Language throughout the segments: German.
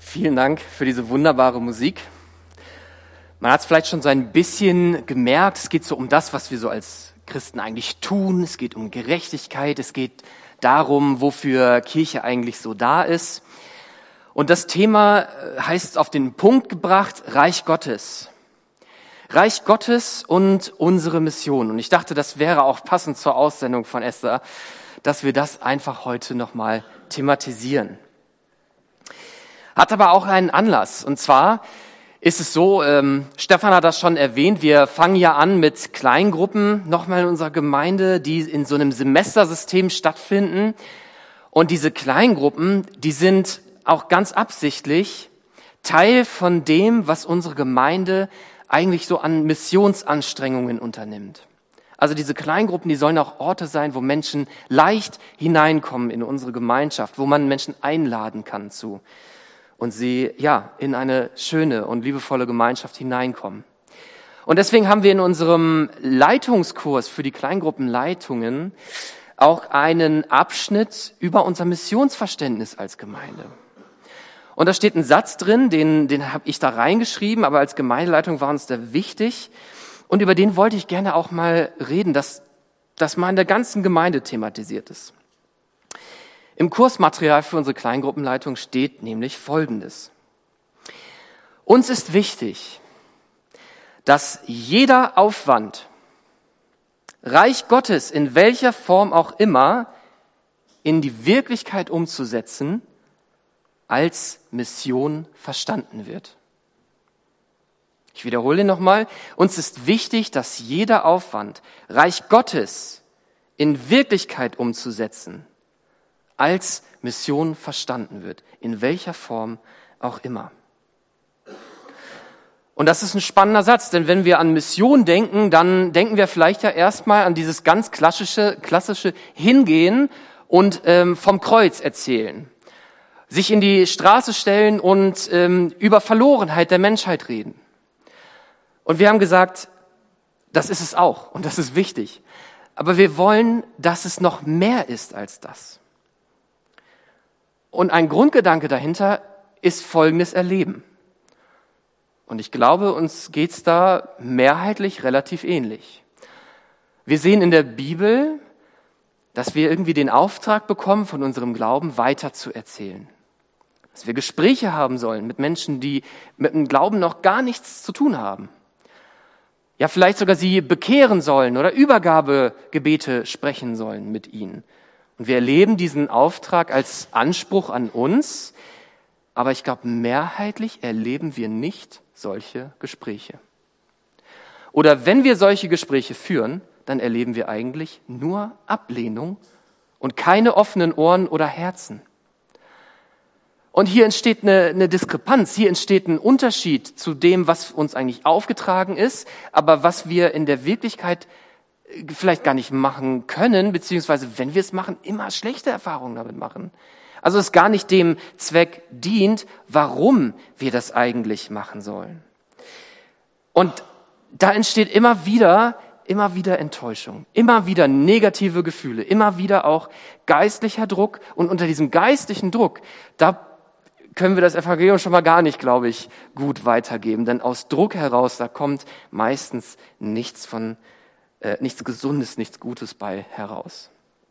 Vielen Dank für diese wunderbare Musik. Man hat es vielleicht schon so ein bisschen gemerkt, es geht so um das, was wir so als Christen eigentlich tun. Es geht um Gerechtigkeit, es geht darum, wofür Kirche eigentlich so da ist. Und das Thema heißt auf den Punkt gebracht, Reich Gottes. Reich Gottes und unsere Mission. Und ich dachte, das wäre auch passend zur Aussendung von Esther, dass wir das einfach heute nochmal thematisieren. Hat aber auch einen Anlass. Und zwar ist es so, Stefan hat das schon erwähnt, wir fangen ja an mit Kleingruppen nochmal in unserer Gemeinde, die in so einem Semestersystem stattfinden. Und diese Kleingruppen, die sind auch ganz absichtlich Teil von dem, was unsere Gemeinde eigentlich so an Missionsanstrengungen unternimmt. Also diese Kleingruppen, die sollen auch Orte sein, wo Menschen leicht hineinkommen in unsere Gemeinschaft, wo man Menschen einladen kann zu und sie in eine schöne und liebevolle Gemeinschaft hineinkommen. Und deswegen haben wir in unserem Leitungskurs für die Kleingruppenleitungen auch einen Abschnitt über unser Missionsverständnis als Gemeinde. Und da steht ein Satz drin, den habe ich da reingeschrieben, aber als Gemeindeleitung war uns der wichtig. Und über den wollte ich gerne auch mal reden, dass das mal in der ganzen Gemeinde thematisiert ist. Im Kursmaterial für unsere Kleingruppenleitung steht nämlich Folgendes. Uns ist wichtig, dass jeder Aufwand, Reich Gottes in welcher Form auch immer, in die Wirklichkeit umzusetzen, als Mission verstanden wird. Ich wiederhole nochmal. Uns ist wichtig, dass jeder Aufwand, Reich Gottes in Wirklichkeit umzusetzen, als Mission verstanden wird, in welcher Form auch immer. Und das ist ein spannender Satz, denn wenn wir an Mission denken, dann denken wir vielleicht ja erstmal an dieses ganz klassische Hingehen und vom Kreuz erzählen. Sich in die Straße stellen und über Verlorenheit der Menschheit reden. Und wir haben gesagt, das ist es auch und das ist wichtig. Aber wir wollen, dass es noch mehr ist als das. Und ein Grundgedanke dahinter ist folgendes Erleben. Und ich glaube, uns geht's da mehrheitlich relativ ähnlich. Wir sehen in der Bibel, dass wir irgendwie den Auftrag bekommen, von unserem Glauben weiter zu erzählen. Dass wir Gespräche haben sollen mit Menschen, die mit dem Glauben noch gar nichts zu tun haben. Ja, vielleicht sogar sie bekehren sollen oder Übergabegebete sprechen sollen mit ihnen. Und wir erleben diesen Auftrag als Anspruch an uns, aber ich glaube, mehrheitlich erleben wir nicht solche Gespräche. Oder wenn wir solche Gespräche führen, dann erleben wir eigentlich nur Ablehnung und keine offenen Ohren oder Herzen. Und hier entsteht eine Diskrepanz, hier entsteht ein Unterschied zu dem, was uns eigentlich aufgetragen ist, aber was wir in der Wirklichkeit vielleicht gar nicht machen können, beziehungsweise wenn wir es machen, immer schlechte Erfahrungen damit machen. Also es gar nicht dem Zweck dient, warum wir das eigentlich machen sollen. Und da entsteht immer wieder Enttäuschung, immer wieder negative Gefühle, immer wieder auch geistlicher Druck. Und unter diesem geistlichen Druck, da können wir das Evangelium schon mal gar nicht, glaube ich, gut weitergeben. Denn aus Druck heraus, da kommt meistens nichts Gesundes, nichts Gutes bei heraus.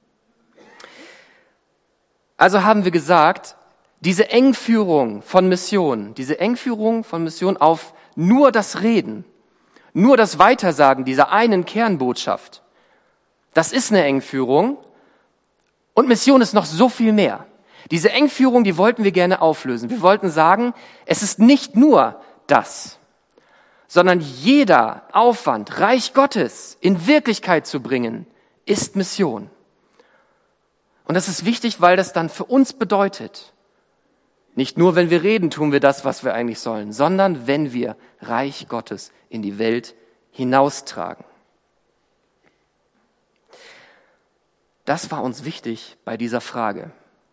Also haben wir gesagt, diese Engführung von Mission auf nur das Reden, nur das Weitersagen dieser einen Kernbotschaft, das ist eine Engführung und Mission ist noch so viel mehr. Diese Engführung, die wollten wir gerne auflösen. Wir wollten sagen, es ist nicht nur das, sondern jeder Aufwand, Reich Gottes in Wirklichkeit zu bringen, ist Mission. Und das ist wichtig, weil das dann für uns bedeutet, nicht nur wenn wir reden, tun wir das, was wir eigentlich sollen, sondern wenn wir Reich Gottes in die Welt hinaustragen. Das war uns wichtig bei dieser Frage.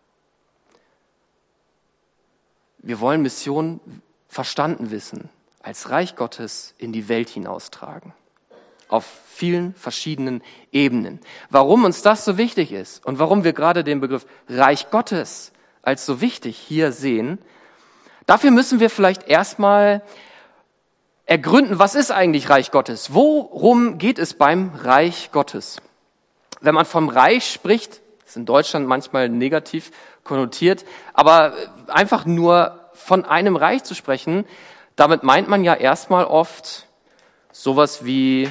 Wir wollen Mission verstanden wissen, als Reich Gottes in die Welt hinaustragen. Auf vielen verschiedenen Ebenen. Warum uns das so wichtig ist und warum wir gerade den Begriff Reich Gottes als so wichtig hier sehen, Dafür müssen wir vielleicht erstmal ergründen, was ist eigentlich Reich Gottes? Worum geht es beim Reich Gottes? Wenn man vom Reich spricht, ist in Deutschland manchmal negativ konnotiert, aber einfach nur von einem Reich zu sprechen, damit meint man ja erstmal oft sowas wie,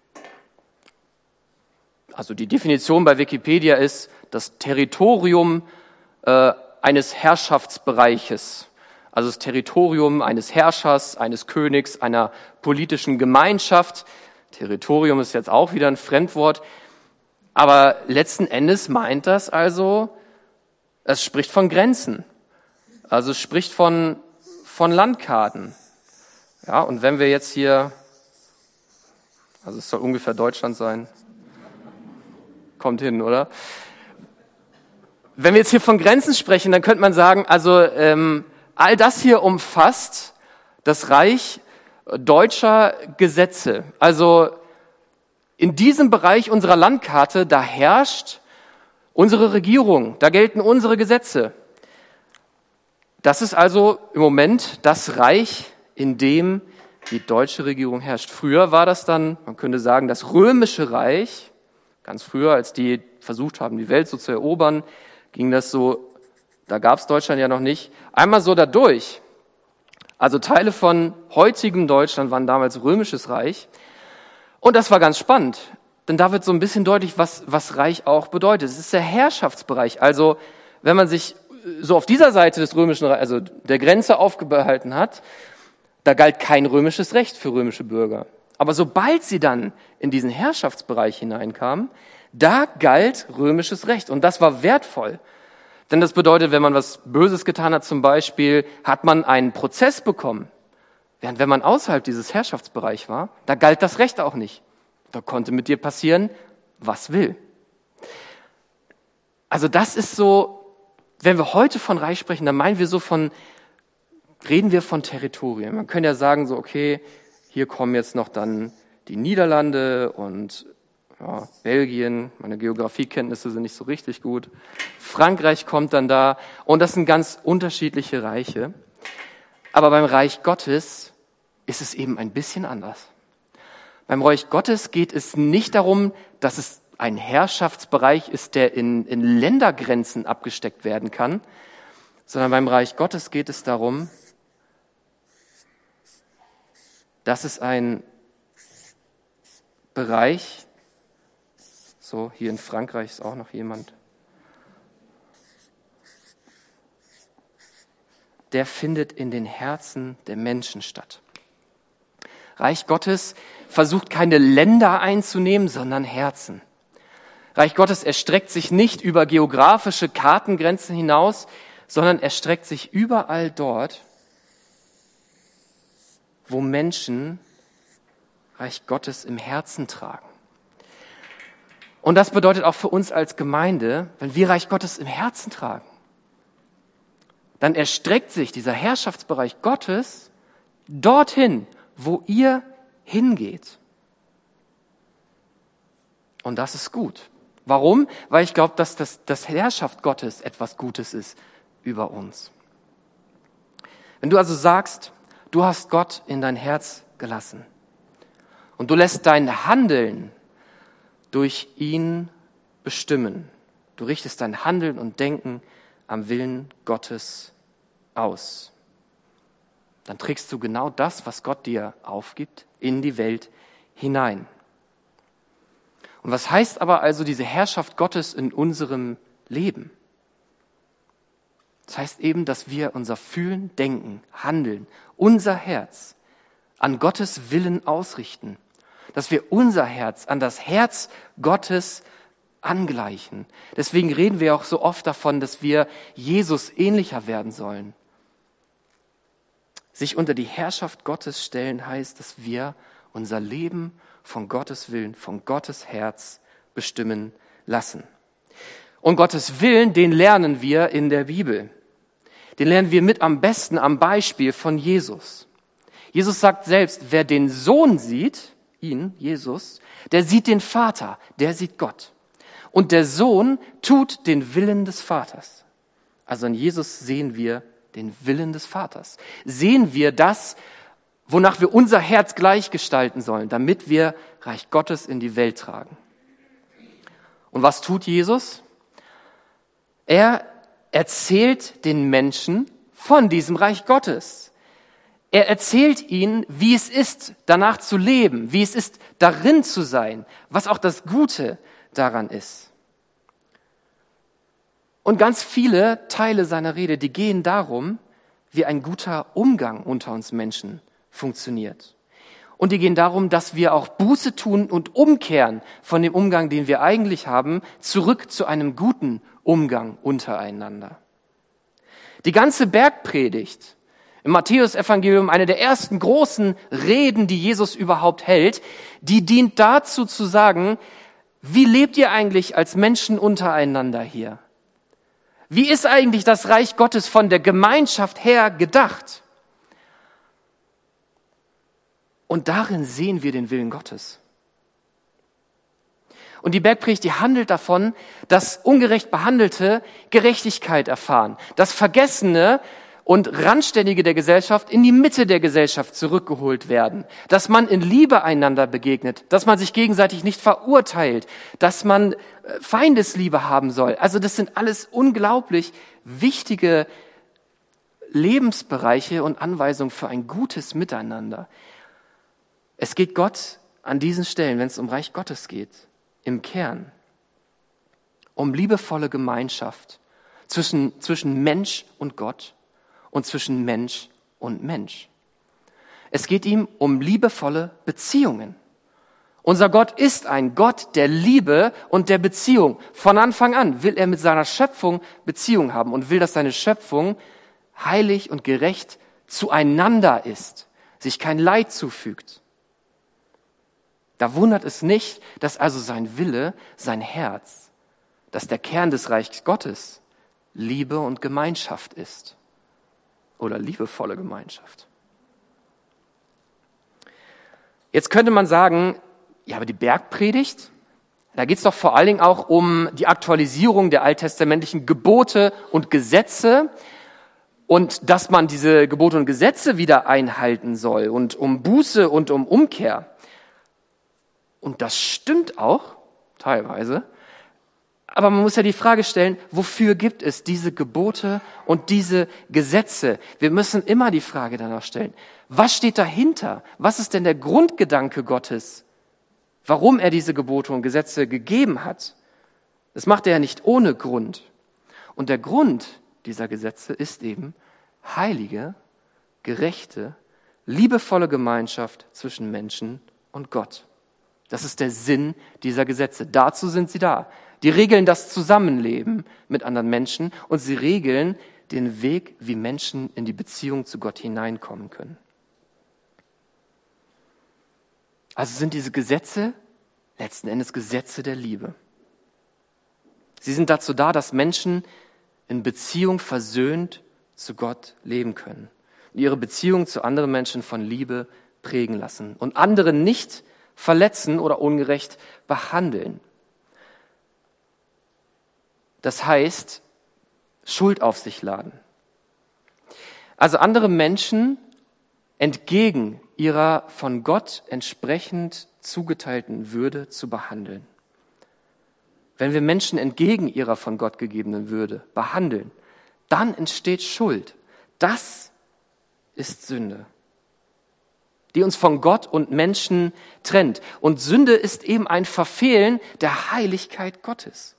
also die Definition bei Wikipedia ist das Territorium eines Herrschaftsbereiches. Also das Territorium eines Herrschers, eines Königs, einer politischen Gemeinschaft. Territorium ist jetzt auch wieder ein Fremdwort. Aber letzten Endes meint das also, es spricht von Grenzen. Also es spricht von Landkarten. Ja, und wenn wir jetzt hier, also es soll ungefähr Deutschland sein, kommt hin, oder? Wenn wir jetzt hier von Grenzen sprechen, dann könnte man sagen, also all das hier umfasst das Reich deutscher Gesetze. Also in diesem Bereich unserer Landkarte, da herrscht unsere Regierung, da gelten unsere Gesetze. Das ist also im Moment das Reich, in dem die deutsche Regierung herrscht. Früher war das dann, man könnte sagen, das Römische Reich. Ganz früher, als die versucht haben, die Welt so zu erobern, ging das so, da gab es Deutschland ja noch nicht, einmal so dadurch. Also Teile von heutigem Deutschland waren damals Römisches Reich. Und das war ganz spannend, denn da wird so ein bisschen deutlich, was Reich auch bedeutet. Es ist der Herrschaftsbereich. Also wenn man sich so auf dieser Seite des Römischen Reichs, also der Grenze aufgehalten hat, da galt kein römisches Recht für römische Bürger. Aber sobald sie dann in diesen Herrschaftsbereich hineinkamen, da galt römisches Recht. Und das war wertvoll. Denn das bedeutet, wenn man was Böses getan hat zum Beispiel, hat man einen Prozess bekommen. Während wenn man außerhalb dieses Herrschaftsbereichs war, da galt das Recht auch nicht. Da konnte mit dir passieren, was will. Also das ist so, wenn wir heute von Reich sprechen, dann meinen wir reden wir von Territorien. Man könnte ja sagen so, okay, hier kommen jetzt noch dann die Niederlande und ja, Belgien, meine Geografiekenntnisse sind nicht so richtig gut. Frankreich kommt dann da und das sind ganz unterschiedliche Reiche. Aber beim Reich Gottes ist es eben ein bisschen anders. Beim Reich Gottes geht es nicht darum, dass es ein Herrschaftsbereich ist, der in Ländergrenzen abgesteckt werden kann, sondern beim Reich Gottes geht es darum, dass es ein Bereich, so hier in Frankreich ist auch noch jemand, der findet in den Herzen der Menschen statt. Reich Gottes versucht keine Länder einzunehmen, sondern Herzen. Reich Gottes erstreckt sich nicht über geografische Kartengrenzen hinaus, sondern erstreckt sich überall dort, wo Menschen Reich Gottes im Herzen tragen. Und das bedeutet auch für uns als Gemeinde, wenn wir Reich Gottes im Herzen tragen, dann erstreckt sich dieser Herrschaftsbereich Gottes dorthin, wo ihr hingeht. Und das ist gut. Warum? Weil ich glaube, dass das Herrschaft Gottes etwas Gutes ist über uns. Wenn du also sagst, du hast Gott in dein Herz gelassen und du lässt dein Handeln durch ihn bestimmen. Du richtest dein Handeln und Denken am Willen Gottes aus. Dann trägst du genau das, was Gott dir aufgibt, in die Welt hinein. Und was heißt aber also diese Herrschaft Gottes in unserem Leben? Das heißt eben, dass wir unser Fühlen, Denken, Handeln, unser Herz an Gottes Willen ausrichten. Dass wir unser Herz an das Herz Gottes angleichen. Deswegen reden wir auch so oft davon, dass wir Jesus ähnlicher werden sollen. Sich unter die Herrschaft Gottes stellen heißt, dass wir unser Leben von Gottes Willen, von Gottes Herz bestimmen lassen. Und Gottes Willen, den lernen wir in der Bibel. Den lernen wir mit am besten am Beispiel von Jesus. Jesus sagt selbst, wer den Sohn sieht, ihn, Jesus, der sieht den Vater, der sieht Gott. Und der Sohn tut den Willen des Vaters. Also an Jesus sehen wir den Willen des Vaters? Sehen wir das, wonach wir unser Herz gleich gestalten sollen, damit wir Reich Gottes in die Welt tragen? Und was tut Jesus? Er erzählt den Menschen von diesem Reich Gottes. Er erzählt ihnen, wie es ist, danach zu leben, wie es ist, darin zu sein, was auch das Gute daran ist. Und ganz viele Teile seiner Rede, die gehen darum, wie ein guter Umgang unter uns Menschen funktioniert. Und die gehen darum, dass wir auch Buße tun und umkehren von dem Umgang, den wir eigentlich haben, zurück zu einem guten Umgang untereinander. Die ganze Bergpredigt im Matthäusevangelium, eine der ersten großen Reden, die Jesus überhaupt hält, die dient dazu zu sagen, wie lebt ihr eigentlich als Menschen untereinander hier? Wie ist eigentlich das Reich Gottes von der Gemeinschaft her gedacht? Und darin sehen wir den Willen Gottes. Und die Bergpredigt, die handelt davon, dass ungerecht Behandelte Gerechtigkeit erfahren, dass Vergessene und Randständige der Gesellschaft in die Mitte der Gesellschaft zurückgeholt werden, dass man in Liebe einander begegnet, dass man sich gegenseitig nicht verurteilt, dass man Feindesliebe haben soll. Also das sind alles unglaublich wichtige Lebensbereiche und Anweisungen für ein gutes Miteinander. Es geht Gott an diesen Stellen, wenn es um Reich Gottes geht, im Kern um liebevolle Gemeinschaft zwischen Mensch und Gott und zwischen Mensch und Mensch. Es geht ihm um liebevolle Beziehungen. Unser Gott ist ein Gott der Liebe und der Beziehung. Von Anfang an will er mit seiner Schöpfung Beziehung haben und will, dass seine Schöpfung heilig und gerecht zueinander ist, sich kein Leid zufügt. Da wundert es nicht, dass also sein Wille, sein Herz, dass der Kern des Reichs Gottes Liebe und Gemeinschaft ist. Oder liebevolle Gemeinschaft. Jetzt könnte man sagen, ja, aber die Bergpredigt, da geht es doch vor allen Dingen auch um die Aktualisierung der alttestamentlichen Gebote und Gesetze und dass man diese Gebote und Gesetze wieder einhalten soll und um Buße und um Umkehr. Und das stimmt auch, teilweise. Aber man muss ja die Frage stellen, wofür gibt es diese Gebote und diese Gesetze? Wir müssen immer die Frage danach stellen, was steht dahinter? Was ist denn der Grundgedanke Gottes? Warum er diese Gebote und Gesetze gegeben hat? Das macht er ja nicht ohne Grund. Und der Grund dieser Gesetze ist eben heilige, gerechte, liebevolle Gemeinschaft zwischen Menschen und Gott. Das ist der Sinn dieser Gesetze. Dazu sind sie da. Die regeln das Zusammenleben mit anderen Menschen und sie regeln den Weg, wie Menschen in die Beziehung zu Gott hineinkommen können. Also sind diese Gesetze letzten Endes Gesetze der Liebe. Sie sind dazu da, dass Menschen in Beziehung versöhnt zu Gott leben können und ihre Beziehung zu anderen Menschen von Liebe prägen lassen und andere nicht verletzen oder ungerecht behandeln. Das heißt, Schuld auf sich laden. Also andere Menschen entgegen ihrer von Gott entsprechend zugeteilten Würde zu behandeln. Wenn wir Menschen entgegen ihrer von Gott gegebenen Würde behandeln, dann entsteht Schuld. Das ist Sünde, die uns von Gott und Menschen trennt. Und Sünde ist eben ein Verfehlen der Heiligkeit Gottes.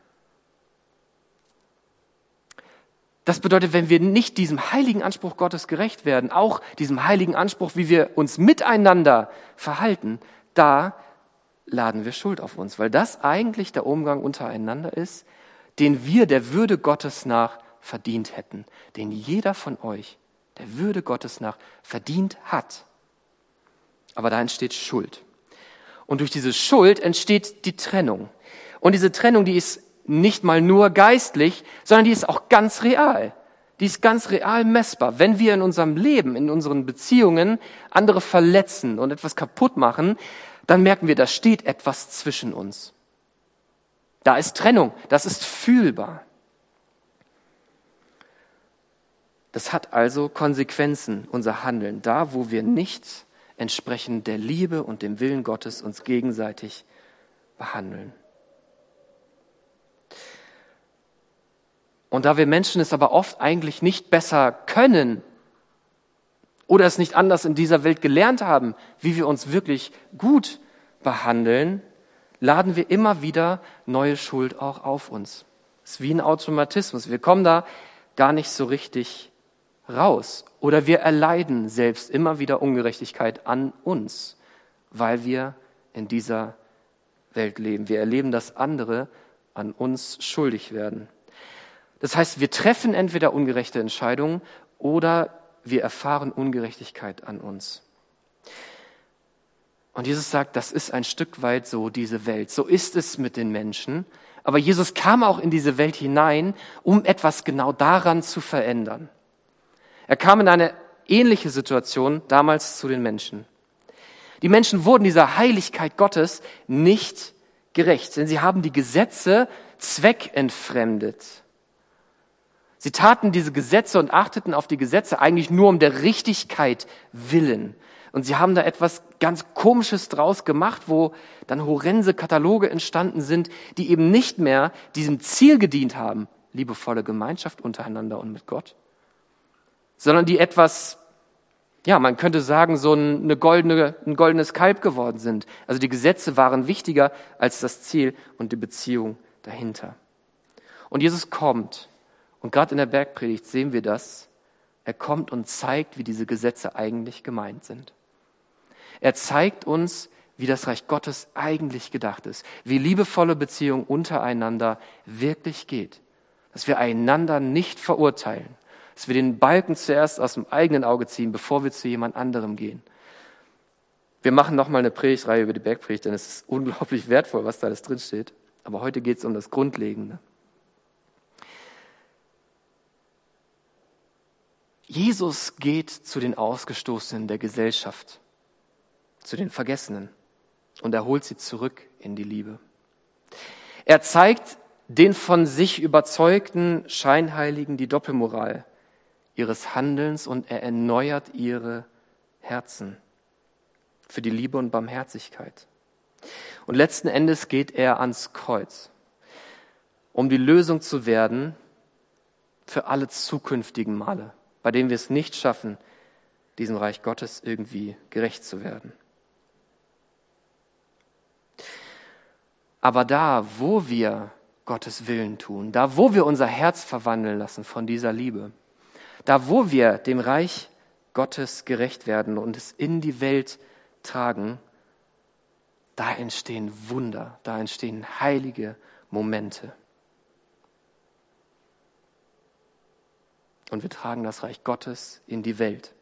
Das bedeutet, wenn wir nicht diesem heiligen Anspruch Gottes gerecht werden, auch diesem heiligen Anspruch, wie wir uns miteinander verhalten, da laden wir Schuld auf uns, weil das eigentlich der Umgang untereinander ist, den wir der Würde Gottes nach verdient hätten, den jeder von euch der Würde Gottes nach verdient hat. Aber da entsteht Schuld. Und durch diese Schuld entsteht die Trennung. Und diese Trennung, die ist nicht mal nur geistlich, sondern die ist auch ganz real. Die ist ganz real messbar. Wenn wir in unserem Leben, in unseren Beziehungen andere verletzen und etwas kaputt machen, dann merken wir, da steht etwas zwischen uns. Da ist Trennung, das ist fühlbar. Das hat also Konsequenzen, unser Handeln, da wo wir nicht entsprechend der Liebe und dem Willen Gottes uns gegenseitig behandeln. Und da wir Menschen es aber oft eigentlich nicht besser können oder es nicht anders in dieser Welt gelernt haben, wie wir uns wirklich gut behandeln, laden wir immer wieder neue Schuld auch auf uns. Es ist wie ein Automatismus. Wir kommen da gar nicht so richtig raus. Oder wir erleiden selbst immer wieder Ungerechtigkeit an uns, weil wir in dieser Welt leben. Wir erleben, dass andere an uns schuldig werden. Das heißt, wir treffen entweder ungerechte Entscheidungen oder wir erfahren Ungerechtigkeit an uns. Und Jesus sagt, das ist ein Stück weit so diese Welt. So ist es mit den Menschen. Aber Jesus kam auch in diese Welt hinein, um etwas genau daran zu verändern. Er kam in eine ähnliche Situation damals zu den Menschen. Die Menschen wurden dieser Heiligkeit Gottes nicht gerecht, denn sie haben die Gesetze zweckentfremdet. Sie taten diese Gesetze und achteten auf die Gesetze eigentlich nur um der Richtigkeit willen. Und sie haben da etwas ganz Komisches draus gemacht, wo dann horrende Kataloge entstanden sind, die eben nicht mehr diesem Ziel gedient haben, liebevolle Gemeinschaft untereinander und mit Gott, sondern die etwas, ja, man könnte sagen, so ein goldenes Kalb geworden sind. Also die Gesetze waren wichtiger als das Ziel und die Beziehung dahinter. Und Jesus kommt, und gerade in der Bergpredigt sehen wir das, er kommt und zeigt, wie diese Gesetze eigentlich gemeint sind. Er zeigt uns, wie das Reich Gottes eigentlich gedacht ist, wie liebevolle Beziehung untereinander wirklich geht, dass wir einander nicht verurteilen, dass wir den Balken zuerst aus dem eigenen Auge ziehen, bevor wir zu jemand anderem gehen. Wir machen nochmal eine Predigtreihe über die Bergpredigt, denn es ist unglaublich wertvoll, was da alles drinsteht. Aber heute geht es um das Grundlegende. Jesus geht zu den Ausgestoßenen der Gesellschaft, zu den Vergessenen, und er holt sie zurück in die Liebe. Er zeigt den von sich überzeugten Scheinheiligen die Doppelmoral ihres Handelns und er erneuert ihre Herzen für die Liebe und Barmherzigkeit. Und letzten Endes geht er ans Kreuz, um die Lösung zu werden für alle zukünftigen Male, bei denen wir es nicht schaffen, diesem Reich Gottes irgendwie gerecht zu werden. Aber da, wo wir Gottes Willen tun, da, wo wir unser Herz verwandeln lassen von dieser Liebe, da, wo wir dem Reich Gottes gerecht werden und es in die Welt tragen, da entstehen Wunder, da entstehen heilige Momente. Und wir tragen das Reich Gottes in die Welt.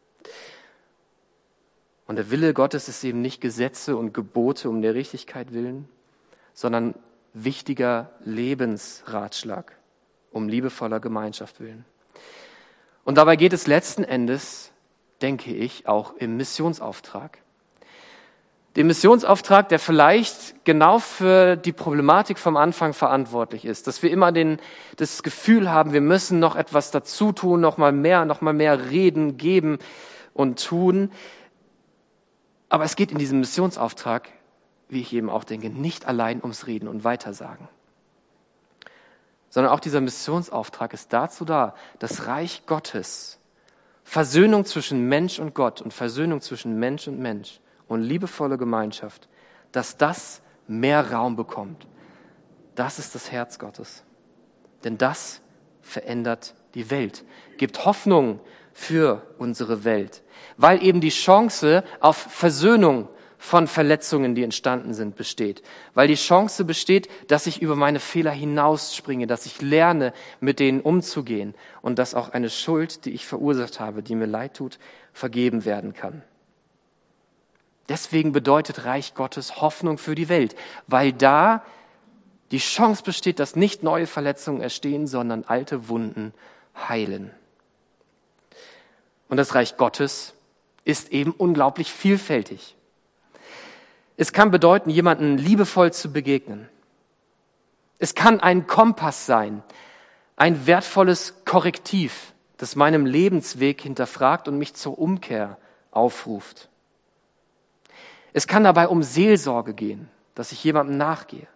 Und der Wille Gottes ist eben nicht Gesetze und Gebote um der Richtigkeit willen, sondern wichtiger Lebensratschlag um liebevoller Gemeinschaft willen. Und dabei geht es letzten Endes, denke ich, auch im Missionsauftrag. Den Missionsauftrag, der vielleicht genau für die Problematik vom Anfang verantwortlich ist, dass wir immer das Gefühl haben, wir müssen noch etwas dazu tun, noch mal mehr reden, geben und tun. Aber es geht in diesem Missionsauftrag, wie ich eben auch denke, nicht allein ums Reden und Weitersagen, sondern auch dieser Missionsauftrag ist dazu da, das Reich Gottes, Versöhnung zwischen Mensch und Gott und Versöhnung zwischen Mensch und liebevolle Gemeinschaft, dass das mehr Raum bekommt. Das ist das Herz Gottes. Denn das verändert die Welt, gibt Hoffnung für unsere Welt, weil eben die Chance auf Versöhnung von Verletzungen, die entstanden sind, besteht. Weil die Chance besteht, dass ich über meine Fehler hinausspringe, dass ich lerne, mit denen umzugehen und dass auch eine Schuld, die ich verursacht habe, die mir leid tut, vergeben werden kann. Deswegen bedeutet Reich Gottes Hoffnung für die Welt, weil da die Chance besteht, dass nicht neue Verletzungen entstehen, sondern alte Wunden heilen. Und das Reich Gottes ist eben unglaublich vielfältig. Es kann bedeuten, jemanden liebevoll zu begegnen. Es kann ein Kompass sein, ein wertvolles Korrektiv, das meinen Lebensweg hinterfragt und mich zur Umkehr aufruft. Es kann dabei um Seelsorge gehen, dass ich jemandem nachgehe.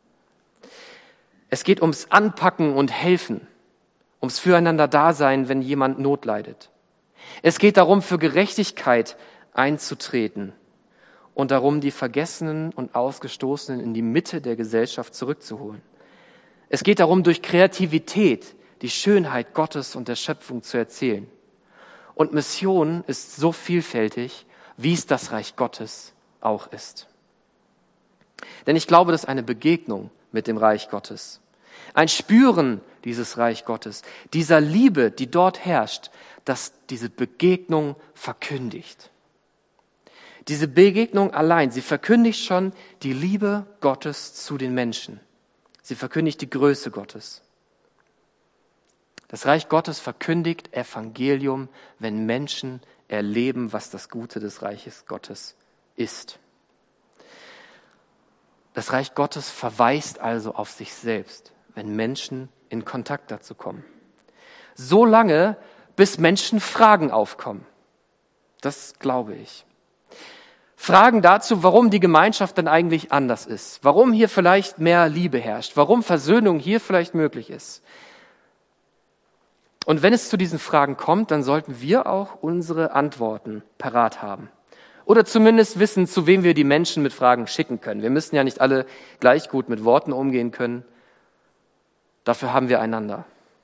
Es geht ums Anpacken und Helfen, ums Füreinander-Dasein, wenn jemand Not leidet. Es geht darum, für Gerechtigkeit einzutreten und darum, die Vergessenen und Ausgestoßenen in die Mitte der Gesellschaft zurückzuholen. Es geht darum, durch Kreativität die Schönheit Gottes und der Schöpfung zu erzählen. Und Mission ist so vielfältig, wie es das Reich Gottes auch ist. Denn ich glaube, dass eine Begegnung mit dem Reich Gottes, ein Spüren dieses Reich Gottes, dieser Liebe, die dort herrscht, dass diese Begegnung verkündigt. Diese Begegnung allein, sie verkündigt schon die Liebe Gottes zu den Menschen. Sie verkündigt die Größe Gottes. Das Reich Gottes verkündigt Evangelium, wenn Menschen erleben, was das Gute des Reiches Gottes ist. Das Reich Gottes verweist also auf sich selbst, wenn Menschen in Kontakt dazu kommen. So lange, bis Menschen Fragen aufkommen. Das glaube ich. Fragen dazu, warum die Gemeinschaft denn eigentlich anders ist, warum hier vielleicht mehr Liebe herrscht, warum Versöhnung hier vielleicht möglich ist. Und wenn es zu diesen Fragen kommt, dann sollten wir auch unsere Antworten parat haben. Oder zumindest wissen, zu wem wir die Menschen mit Fragen schicken können. Wir müssen ja nicht alle gleich gut mit Worten umgehen können. Dafür haben wir einander.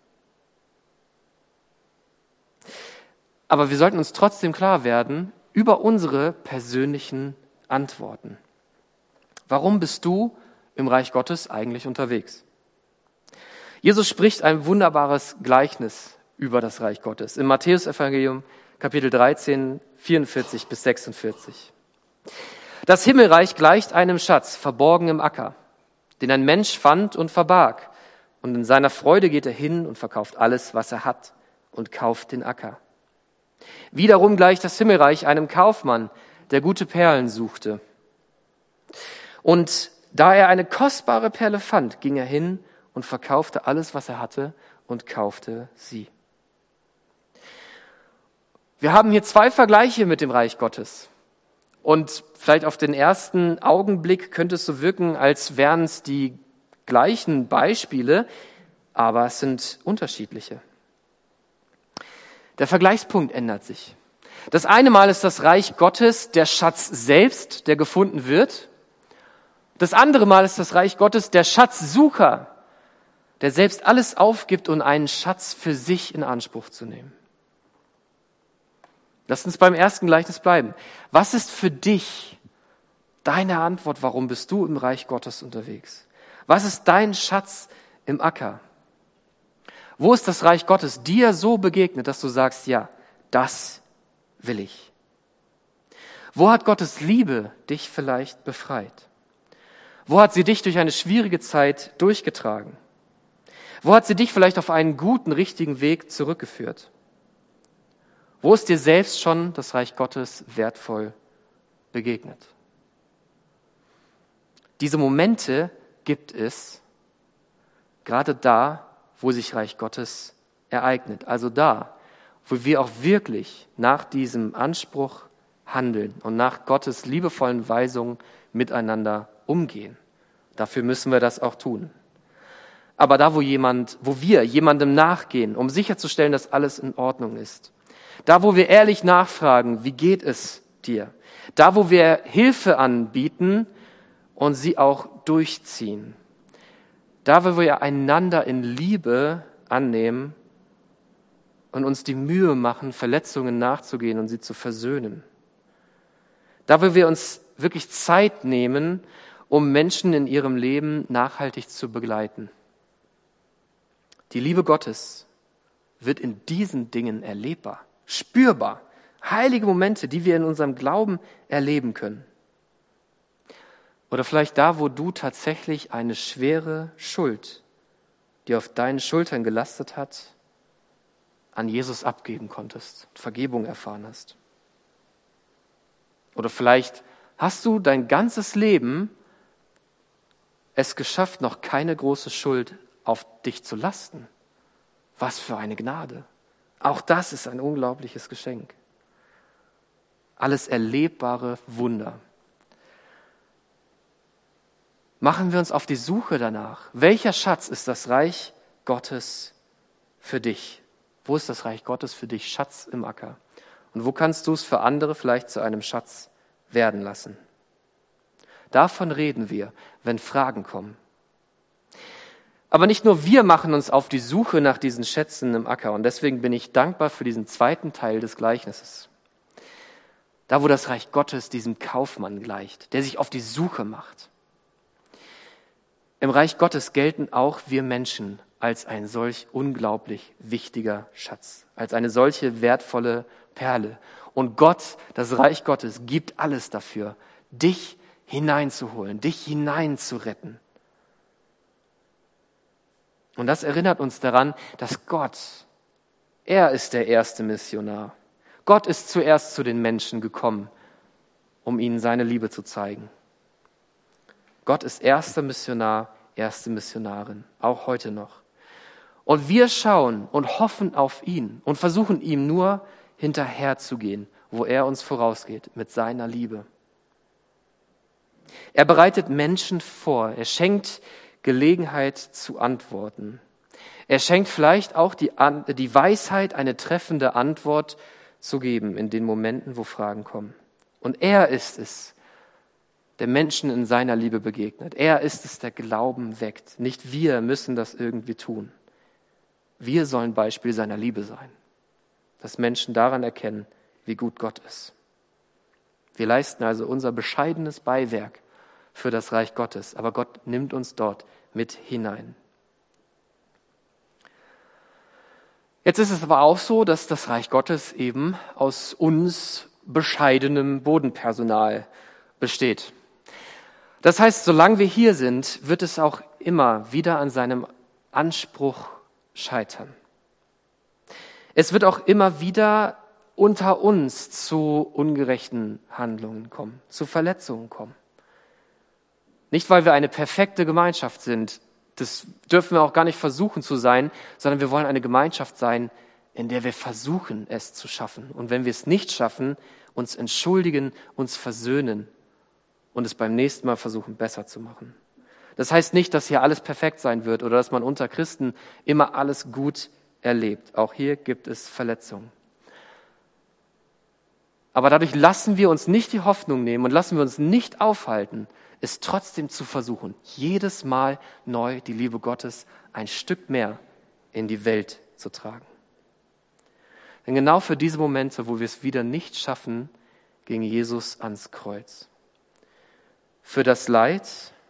Aber wir sollten uns trotzdem klar werden über unsere persönlichen Antworten. Warum bist du im Reich Gottes eigentlich unterwegs? Jesus spricht ein wunderbares Gleichnis über das Reich Gottes. Im Matthäus-Evangelium, Kapitel 13, 44 bis 46. Das Himmelreich gleicht einem Schatz, verborgen im Acker, den ein Mensch fand und verbarg. Und in seiner Freude geht er hin und verkauft alles, was er hat, und kauft den Acker. Wiederum gleicht das Himmelreich einem Kaufmann, der gute Perlen suchte. Und da er eine kostbare Perle fand, ging er hin und verkaufte alles, was er hatte, und kaufte sie. Wir haben hier zwei Vergleiche mit dem Reich Gottes. Und vielleicht auf den ersten Augenblick könnte es so wirken, als wären es die gleichen Beispiele, aber es sind unterschiedliche. Der Vergleichspunkt ändert sich. Das eine Mal ist das Reich Gottes der Schatz selbst, der gefunden wird. Das andere Mal ist das Reich Gottes der Schatzsucher, der selbst alles aufgibt, um einen Schatz für sich in Anspruch zu nehmen. Lass uns beim ersten Gleichnis bleiben. Was ist für dich deine Antwort? Warum bist du im Reich Gottes unterwegs? Was ist dein Schatz im Acker? Wo ist das Reich Gottes dir so begegnet, dass du sagst, ja, das will ich? Wo hat Gottes Liebe dich vielleicht befreit? Wo hat sie dich durch eine schwierige Zeit durchgetragen? Wo hat sie dich vielleicht auf einen guten, richtigen Weg zurückgeführt? Wo ist dir selbst schon das Reich Gottes wertvoll begegnet? Diese Momente gibt es gerade da, wo sich Reich Gottes ereignet. Also da, wo wir auch wirklich nach diesem Anspruch handeln und nach Gottes liebevollen Weisungen miteinander umgehen. Dafür müssen wir das auch tun. Aber da, wo wir jemandem nachgehen, um sicherzustellen, dass alles in Ordnung ist. Da, wo wir ehrlich nachfragen, wie geht es dir? Da, wo wir Hilfe anbieten und sie auch durchziehen. Da, wo wir einander in Liebe annehmen und uns die Mühe machen, Verletzungen nachzugehen und sie zu versöhnen. Da, wo wir uns wirklich Zeit nehmen, um Menschen in ihrem Leben nachhaltig zu begleiten. Die Liebe Gottes wird in diesen Dingen erlebbar, spürbar. Heilige Momente, die wir in unserem Glauben erleben können. Oder vielleicht da, wo du tatsächlich eine schwere Schuld, die auf deinen Schultern gelastet hat, an Jesus abgeben konntest, Vergebung erfahren hast. Oder vielleicht hast du dein ganzes Leben es geschafft, noch keine große Schuld auf dich zu lasten. Was für eine Gnade. Auch das ist ein unglaubliches Geschenk. Alles erlebbare Wunder. Machen wir uns auf die Suche danach. Welcher Schatz ist das Reich Gottes für dich? Wo ist das Reich Gottes für dich? Schatz im Acker. Und wo kannst du es für andere vielleicht zu einem Schatz werden lassen? Davon reden wir, wenn Fragen kommen. Aber nicht nur wir machen uns auf die Suche nach diesen Schätzen im Acker. Und deswegen bin ich dankbar für diesen zweiten Teil des Gleichnisses. Da, wo das Reich Gottes diesem Kaufmann gleicht, der sich auf die Suche macht. Im Reich Gottes gelten auch wir Menschen als ein solch unglaublich wichtiger Schatz, als eine solche wertvolle Perle. Und Gott, das Reich Gottes, gibt alles dafür, dich hineinzuholen, dich hineinzuretten. Und das erinnert uns daran, dass Gott, er ist der erste Missionar. Gott ist zuerst zu den Menschen gekommen, um ihnen seine Liebe zu zeigen. Gott ist erster Missionar, erste Missionarin, auch heute noch. Und wir schauen und hoffen auf ihn und versuchen ihm nur hinterherzugehen, wo er uns vorausgeht mit seiner Liebe. Er bereitet Menschen vor, er schenkt Gelegenheit zu antworten. Er schenkt vielleicht auch die Weisheit, eine treffende Antwort zu geben in den Momenten, wo Fragen kommen. Und er ist es, der Menschen in seiner Liebe begegnet. Er ist es, der Glauben weckt. Nicht wir müssen das irgendwie tun. Wir sollen Beispiel seiner Liebe sein, dass Menschen daran erkennen, wie gut Gott ist. Wir leisten also unser bescheidenes Beiwerk für das Reich Gottes, aber Gott nimmt uns dort mit hinein. Jetzt ist es aber auch so, dass das Reich Gottes eben aus uns bescheidenem Bodenpersonal besteht. Das heißt, solange wir hier sind, wird es auch immer wieder an seinem Anspruch scheitern. Es wird auch immer wieder unter uns zu ungerechten Handlungen kommen, zu Verletzungen kommen. Nicht, weil wir eine perfekte Gemeinschaft sind, das dürfen wir auch gar nicht versuchen zu sein, sondern wir wollen eine Gemeinschaft sein, in der wir versuchen, es zu schaffen. Und wenn wir es nicht schaffen, uns entschuldigen, uns versöhnen und es beim nächsten Mal versuchen, besser zu machen. Das heißt nicht, dass hier alles perfekt sein wird oder dass man unter Christen immer alles gut erlebt. Auch hier gibt es Verletzungen. Aber dadurch lassen wir uns nicht die Hoffnung nehmen und lassen wir uns nicht aufhalten, es trotzdem zu versuchen, jedes Mal neu die Liebe Gottes ein Stück mehr in die Welt zu tragen. Denn genau für diese Momente, wo wir es wieder nicht schaffen, ging Jesus ans Kreuz. Für das Leid,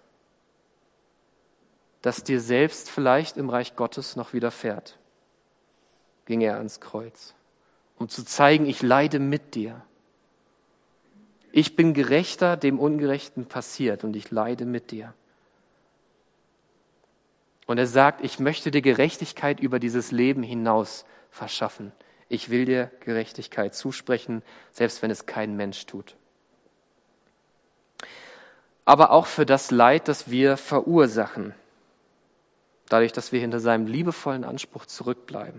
das dir selbst vielleicht im Reich Gottes noch widerfährt, ging er ans Kreuz, um zu zeigen, ich leide mit dir. Ich bin gerechter, dem Ungerechten passiert und ich leide mit dir. Und er sagt, ich möchte dir Gerechtigkeit über dieses Leben hinaus verschaffen. Ich will dir Gerechtigkeit zusprechen, selbst wenn es kein Mensch tut. Aber auch für das Leid, das wir verursachen, dadurch, dass wir hinter seinem liebevollen Anspruch zurückbleiben.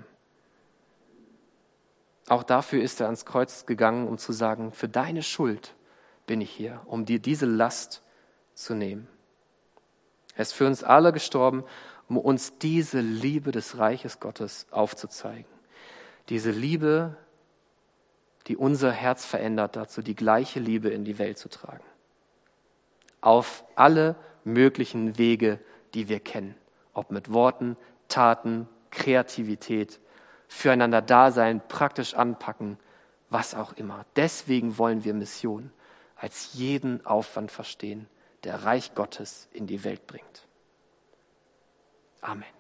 Auch dafür ist er ans Kreuz gegangen, um zu sagen, für deine Schuld bin ich hier, um dir diese Last zu nehmen. Er ist für uns alle gestorben, um uns diese Liebe des Reiches Gottes aufzuzeigen. Diese Liebe, die unser Herz verändert dazu, die gleiche Liebe in die Welt zu tragen. Auf alle möglichen Wege, die wir kennen. Ob mit Worten, Taten, Kreativität, füreinander da sein, praktisch anpacken, was auch immer. Deswegen wollen wir Mission als jeden Aufwand verstehen, der Reich Gottes in die Welt bringt. Amen.